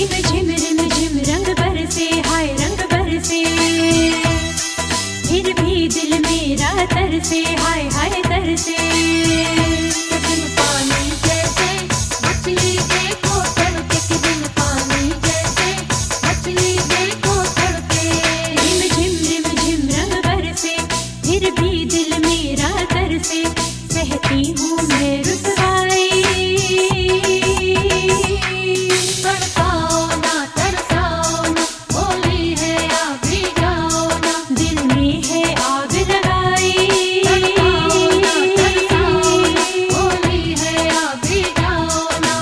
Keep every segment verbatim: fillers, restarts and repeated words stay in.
Rim झिम rim झिम रंग बरसे, हाय रंग बरसे, फिर भी दिल मेरा तरसे, हाय हाय तरसे। बिन पानी जैसे मछली देखो तड़के, कि बिन पानी जैसे मछली देखो तड़के। रिम झिम रिम झिम रंग बरसे, फिर भी दिल मेरा तरसे, सहती हूँ मैं रुसवाई। तड़पाओ ना तरसाओ ना, होली है आ भी जाओ ना, दिल में है आग लगाई। तड़पाओ ना तरसाओ ना, होली है आ भी जाओ ना।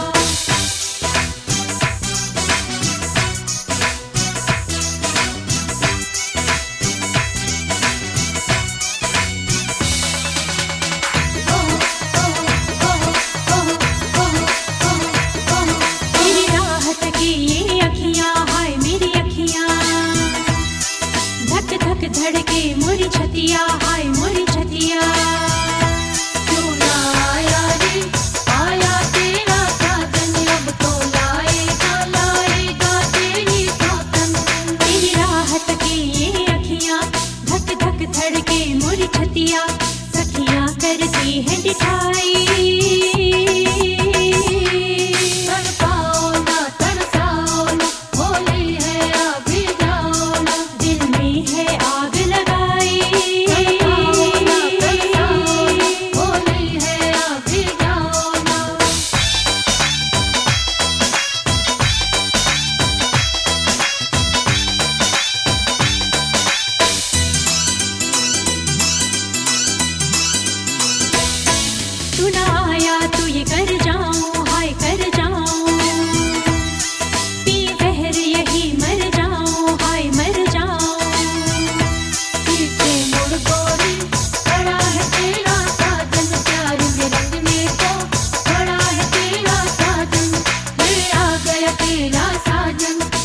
मेरी राहत की ये अखियाँ, हाय मेरी अखियाँ, धक धक धड़के मोरी छतिया, हाय मोरी छतिया। क्यों ना आया रे आया तेरा साजन, अब तो लाएगा लाएगा तेरी साजन। मेरी राहत की ये अखियाँ, धक धक धड़के मोरी छतिया, सखियाँ करती है दिखाई। तड़पाओ ना तरसाओ ना, होली है आ भी जाओ ना, दिल में है आग लगाई। तड़पाओ ना तरसाओ ना, होली है आ भी जाओ ना। तू ना आया तो ये कर जाऊं, हाय कर जाऊं, पी बहर यही मर जाऊं, हाय मर जाऊं। पीछे मुड़ गोरी खड़ा है तेरा साजन, प्यार में रंग में तो खड़ा है तेरा साजन, ले आ गया तेरा साजन।